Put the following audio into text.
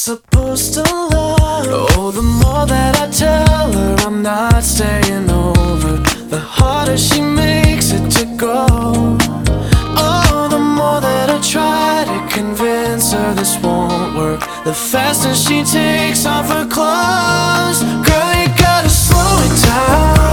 supposed to love. Oh, the more that I tell her I'm not staying over, the harder she makes it to go. Oh, the more that I try to convince her this won't work, the faster she takes off her clothes. Girl, you gotta slow it down.